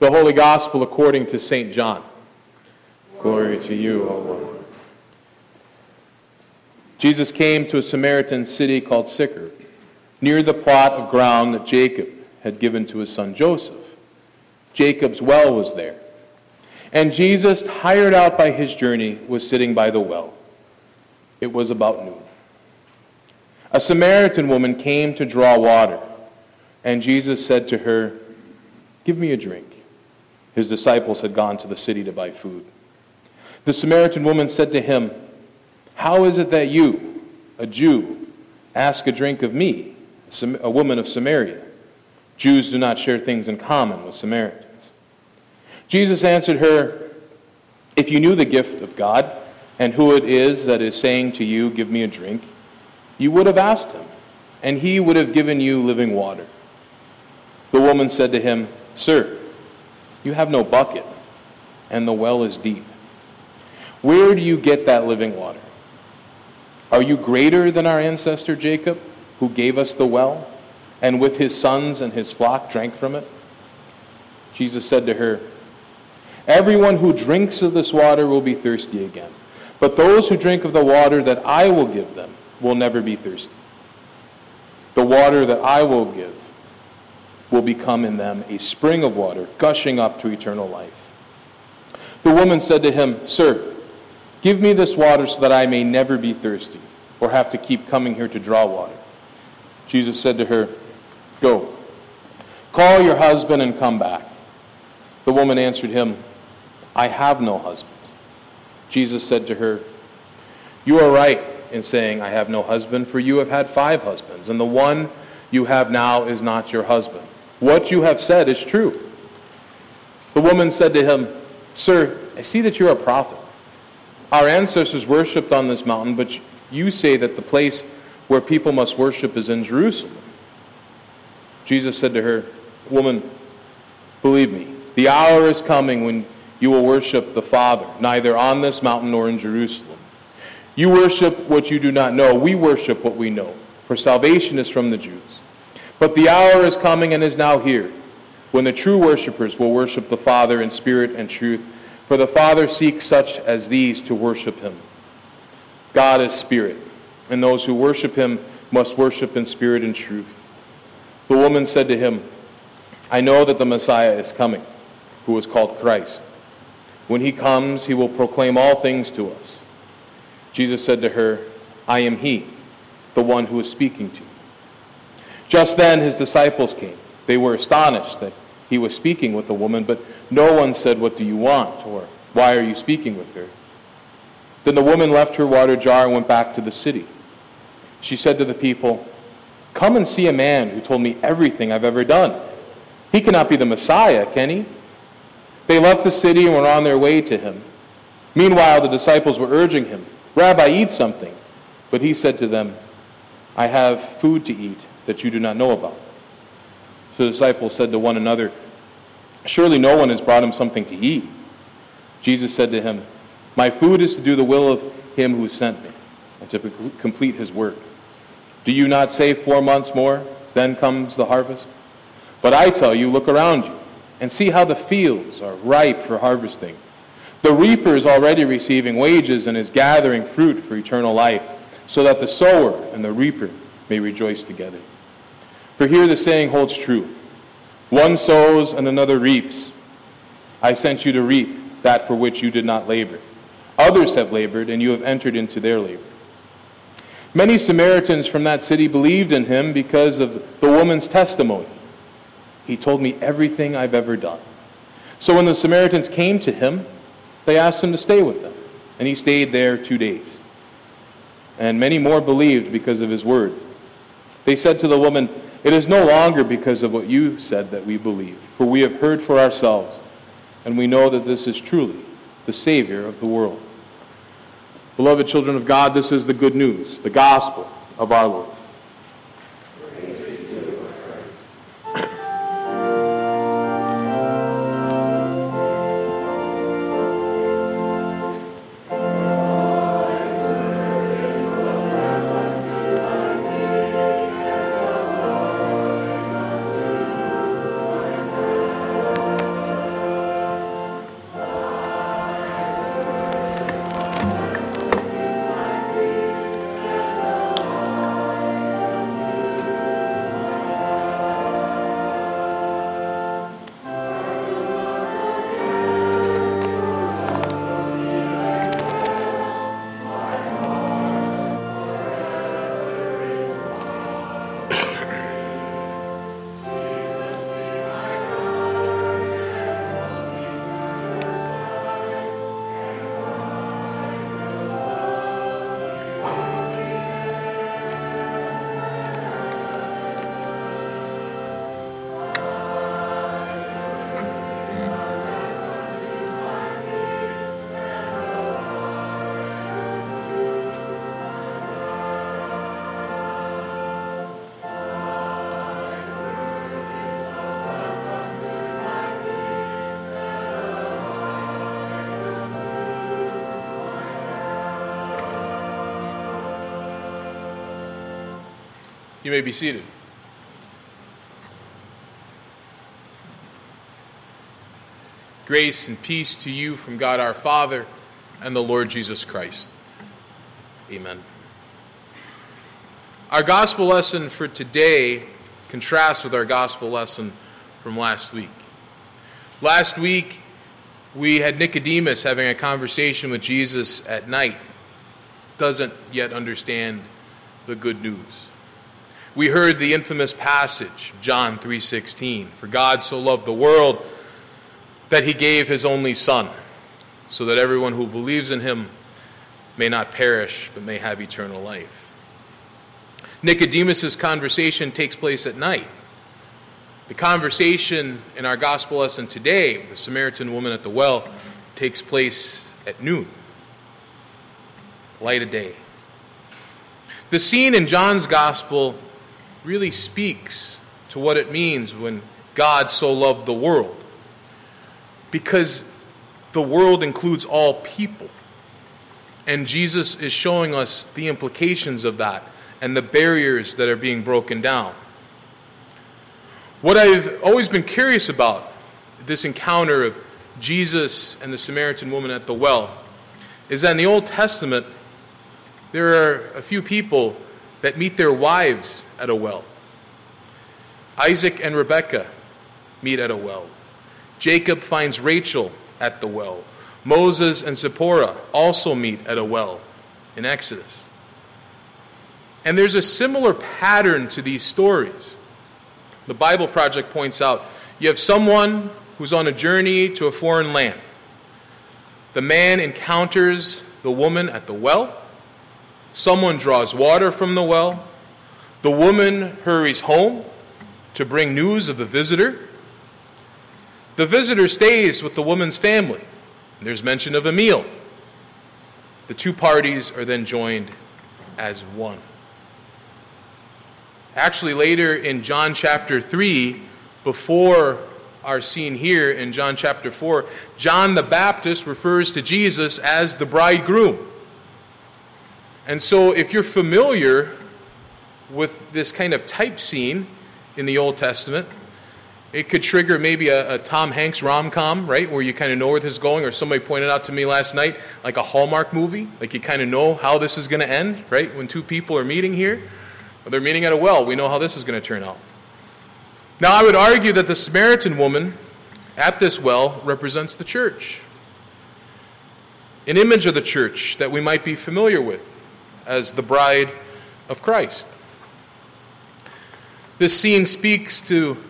The Holy Gospel according to St. John. Glory to you, O Lord. Jesus came to a Samaritan city called Sychar, near the plot of ground that Jacob had given to his son Joseph. Jacob's well was there. And Jesus, tired out by his journey, was sitting by the well. It was about noon. A Samaritan woman came to draw water, and Jesus said to her, "Give me a drink." His disciples had gone to the city to buy food. The Samaritan woman said to him, "How is it that you, a Jew, ask a drink of me, a woman of Samaria? Jews do not share things in common with Samaritans." Jesus answered her, "If you knew the gift of God and who it is that is saying to you, 'Give me a drink,' you would have asked him, and he would have given you living water." The woman said to him, "Sir, you have no bucket, and the well is deep. Where do you get that living water? Are you greater than our ancestor Jacob, who gave us the well, and with his sons and his flock drank from it?" Jesus said to her, "Everyone who drinks of this water will be thirsty again, but those who drink of the water that I will give them will never be thirsty. The water that I will give will become in them a spring of water gushing up to eternal life." The woman said to him, "Sir, give me this water so that I may never be thirsty or have to keep coming here to draw water." Jesus said to her, "Go, call your husband and come back." The woman answered him, "I have no husband." Jesus said to her, "You are right in saying, 'I have no husband,' for you have had 5 husbands, and the one you have now is not your husband. What you have said is true." The woman said to him, "Sir, I see that you're a prophet. Our ancestors worshipped on this mountain, but you say that the place where people must worship is in Jerusalem." Jesus said to her, "Woman, believe me, the hour is coming when you will worship the Father, neither on this mountain nor in Jerusalem. You worship what you do not know. We worship what we know, for salvation is from the Jews. But the hour is coming and is now here, when the true worshipers will worship the Father in spirit and truth, for the Father seeks such as these to worship him. God is spirit, and those who worship him must worship in spirit and truth." The woman said to him, "I know that the Messiah is coming, who is called Christ. When he comes, he will proclaim all things to us." Jesus said to her, "I am he, the one who is speaking to you." Just then his disciples came. They were astonished that he was speaking with the woman, but no one said, "What do you want?" or "Why are you speaking with her?" Then the woman left her water jar and went back to the city. She said to the people, "Come and see a man who told me everything I've ever done. He cannot be the Messiah, can he?" They left the city and were on their way to him. Meanwhile, the disciples were urging him, "Rabbi, eat something." But he said to them, "I have food to eat that you do not know about." So the disciples said to one another, "Surely no one has brought him something to eat." Jesus said to him, "My food is to do the will of him who sent me, and to complete his work. Do you not say 4 months more, then comes the harvest? But I tell you, look around you, and see how the fields are ripe for harvesting. The reaper is already receiving wages and is gathering fruit for eternal life, so that the sower and the reaper may rejoice together. For here the saying holds true, one sows and another reaps. I sent you to reap that for which you did not labor. Others have labored, and you have entered into their labor." Many Samaritans from that city believed in him because of the woman's testimony. "He told me everything I've ever done." So when the Samaritans came to him, they asked him to stay with them, and he stayed there 2 days. And many more believed because of his word. They said to the woman, "It is no longer because of what you said that we believe, for we have heard for ourselves, and we know that this is truly the Savior of the world." Beloved children of God, this is the good news, the gospel of our Lord. You may be seated. Grace and peace to you from God our Father and the Lord Jesus Christ. Amen. Our gospel lesson for today contrasts with our gospel lesson from last week. Last week, we had Nicodemus having a conversation with Jesus at night. Doesn't yet understand the good news. We heard the infamous passage, John 3:16, "For God so loved the world that he gave his only Son, so that everyone who believes in him may not perish, but may have eternal life." Nicodemus' conversation takes place at night. The conversation in our gospel lesson today, with the Samaritan woman at the well, takes place at noon, light of day. The scene in John's gospel really speaks to what it means when God so loved the world, because the world includes all people. And Jesus is showing us the implications of that and the barriers that are being broken down. What I've always been curious about this encounter of Jesus and the Samaritan woman at the well is that in the Old Testament, there are a few people that meet their wives at a well. Isaac and Rebekah meet at a well. Jacob finds Rachel at the well. Moses and Zipporah also meet at a well in Exodus. And there's a similar pattern to these stories. The Bible Project points out you have someone who's on a journey to a foreign land. The man encounters the woman at the well. Someone draws water from the well. The woman hurries home to bring news of the visitor. The visitor stays with the woman's family. There's mention of a meal. The two parties are then joined as one. Actually, later in John chapter 3, before our scene here in John chapter 4, John the Baptist refers to Jesus as the bridegroom. And so if you're familiar with this kind of type scene in the Old Testament, it could trigger maybe a Tom Hanks rom-com, right, where you kind of know where this is going, or somebody pointed out to me last night, like a Hallmark movie, like you kind of know how this is going to end, right, when two people are meeting here. Or they're meeting at a well. We know how this is going to turn out. Now, I would argue that the Samaritan woman at this well represents the church. An image of the church that we might be familiar with as the bride of Christ. This scene speaks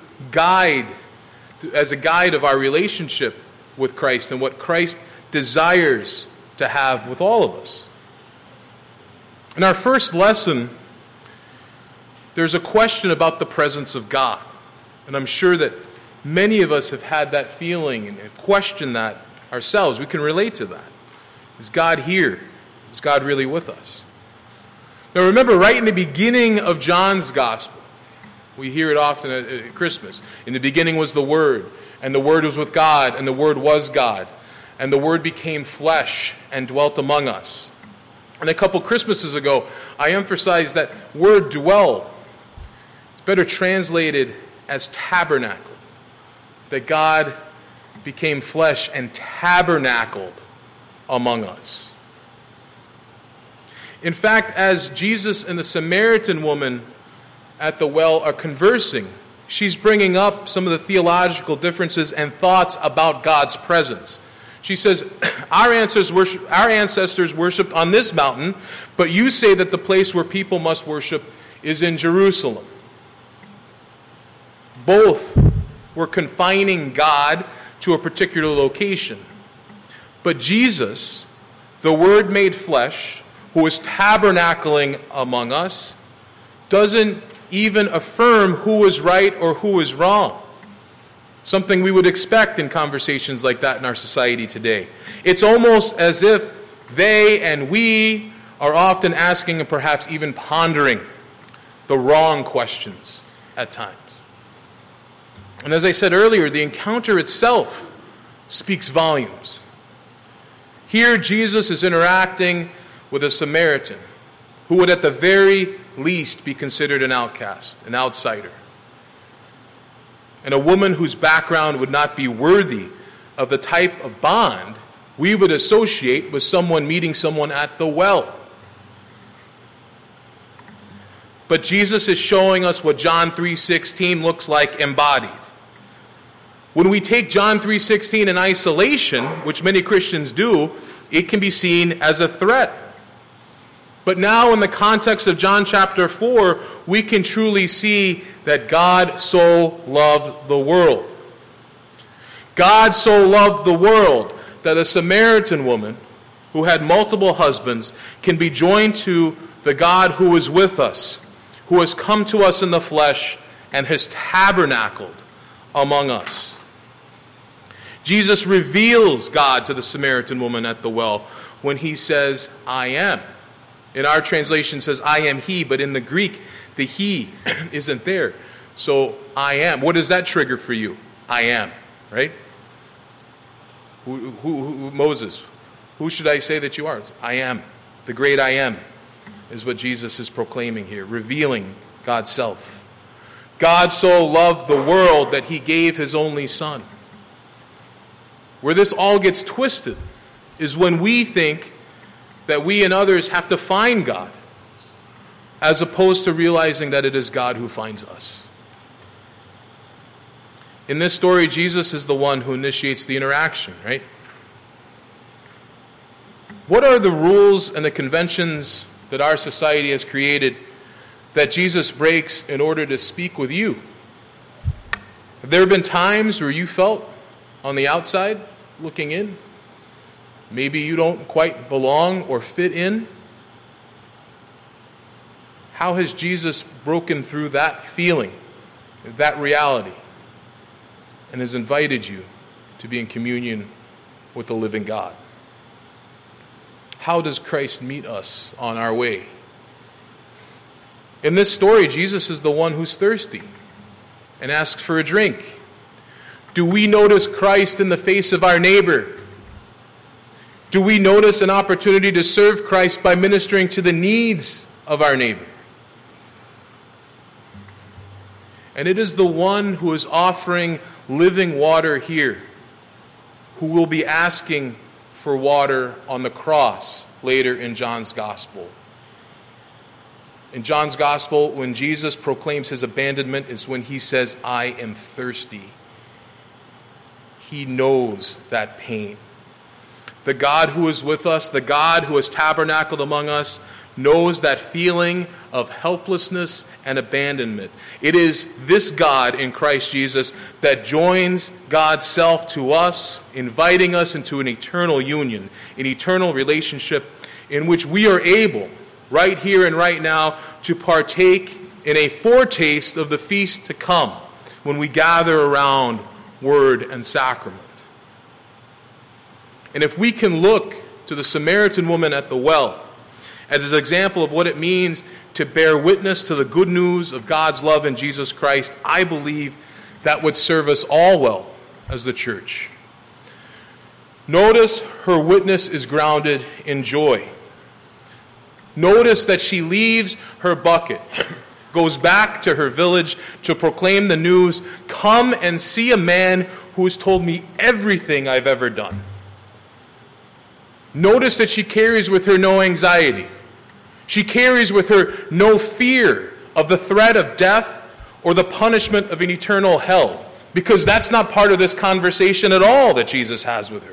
as a guide of our relationship with Christ and what Christ desires to have with all of us. In our first lesson, there's a question about the presence of God. And I'm sure that many of us have had that feeling and questioned that ourselves. We can relate to that. Is God here? Is God really with us? Now remember, right in the beginning of John's gospel, we hear it often at Christmas. In the beginning was the Word, and the Word was with God, and the Word was God. And the Word became flesh and dwelt among us. And a couple Christmases ago, I emphasized that word dwell. It's better translated as tabernacle. That God became flesh and tabernacled among us. In fact, as Jesus and the Samaritan woman at the well are conversing, she's bringing up some of the theological differences and thoughts about God's presence. She says, our ancestors worshipped on this mountain, but you say that the place where people must worship is in Jerusalem. Both were confining God to a particular location. But Jesus, the Word made flesh, who is tabernacling among us, doesn't even affirm who is right or who is wrong. Something we would expect in conversations like that in our society today. It's almost as if they and we are often asking and perhaps even pondering the wrong questions at times. And as I said earlier, the encounter itself speaks volumes. Here Jesus is interacting with a Samaritan who would at the very least be considered an outcast, an outsider, and a woman whose background would not be worthy of the type of bond we would associate with someone meeting someone at the well. But Jesus is showing us what John 3:16 looks like embodied. When we take John 3:16 in isolation, which many Christians do, it can be seen as a threat. But now in the context of John chapter 4, we can truly see that God so loved the world. God so loved the world that a Samaritan woman who had multiple husbands can be joined to the God who is with us, who has come to us in the flesh and has tabernacled among us. Jesus reveals God to the Samaritan woman at the well when he says, I am. In our translation it says, I am he, but in the Greek, the he isn't there. So, I am. What does that trigger for you? I am, right? Moses, who should I say that you are? I am. The great I am is what Jesus is proclaiming here, revealing God's self. God so loved the world that he gave his only son. Where this all gets twisted is when we think that we and others have to find God, as opposed to realizing that it is God who finds us. In this story, Jesus is the one who initiates the interaction, right? What are the rules and the conventions that our society has created that Jesus breaks in order to speak with you? Have there been times where you felt on the outside, looking in? Maybe you don't quite belong or fit in. How has Jesus broken through that feeling, that reality, and has invited you to be in communion with the living God? How does Christ meet us on our way? In this story, Jesus is the one who's thirsty and asks for a drink. Do we notice Christ in the face of our neighbor? Do we notice an opportunity to serve Christ by ministering to the needs of our neighbor? And it is the one who is offering living water here who will be asking for water on the cross later in John's Gospel. In John's Gospel, when Jesus proclaims his abandonment, is when he says, I am thirsty. He knows that pain. The God who is with us, the God who has tabernacled among us, knows that feeling of helplessness and abandonment. It is this God in Christ Jesus that joins God's self to us, inviting us into an eternal union, an eternal relationship in which we are able, right here and right now, to partake in a foretaste of the feast to come when we gather around word and sacrament. And if we can look to the Samaritan woman at the well as an example of what it means to bear witness to the good news of God's love in Jesus Christ, I believe that would serve us all well as the church. Notice her witness is grounded in joy. Notice that she leaves her bucket, goes back to her village to proclaim the news, come and see a man who has told me everything I've ever done. Notice that she carries with her no anxiety. She carries with her no fear of the threat of death or the punishment of an eternal hell, because that's not part of this conversation at all that Jesus has with her.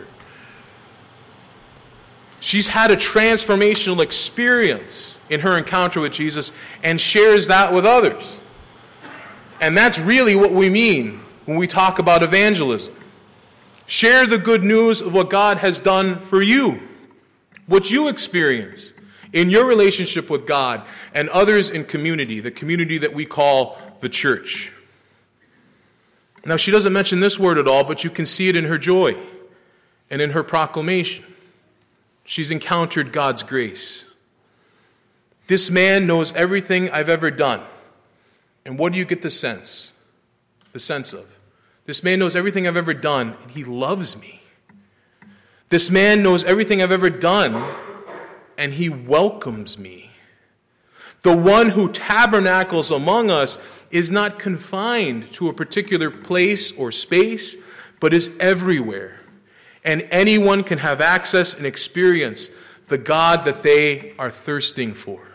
She's had a transformational experience in her encounter with Jesus and shares that with others. And that's really what we mean when we talk about evangelism. Share the good news of what God has done for you, what you experience in your relationship with God and others in community, the community that we call the church. Now, she doesn't mention this word at all, but you can see it in her joy and in her proclamation. She's encountered God's grace. This man knows everything I've ever done. And what do you get the sense of? This man knows everything I've ever done, and he loves me. This man knows everything I've ever done, and he welcomes me. The one who tabernacles among us is not confined to a particular place or space, but is everywhere. And anyone can have access and experience the God that they are thirsting for.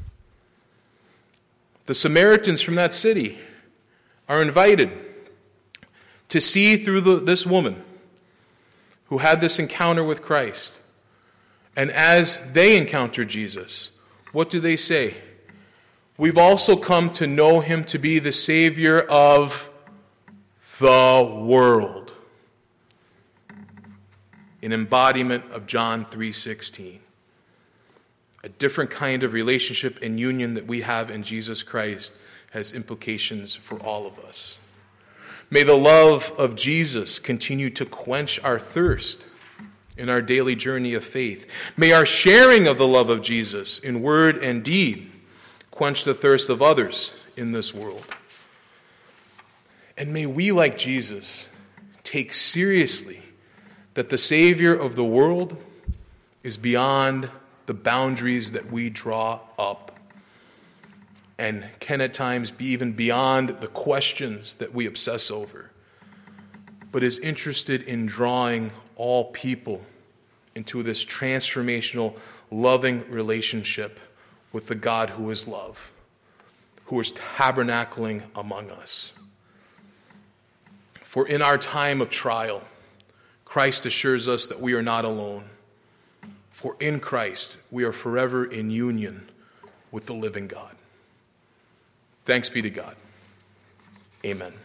The Samaritans from that city are invited to see through this woman who had this encounter with Christ. And as they encounter Jesus, what do they say? We've also come to know him to be the Savior of the world. An embodiment of John 3:16. A different kind of relationship and union that we have in Jesus Christ has implications for all of us. May the love of Jesus continue to quench our thirst in our daily journey of faith. May our sharing of the love of Jesus in word and deed quench the thirst of others in this world. And may we, like Jesus, take seriously that the Savior of the world is beyond the boundaries that we draw up, and can at times be even beyond the questions that we obsess over, but is interested in drawing all people into this transformational, loving relationship with the God who is love, who is tabernacling among us. For in our time of trial, Christ assures us that we are not alone. For in Christ, we are forever in union with the living God. Thanks be to God. Amen.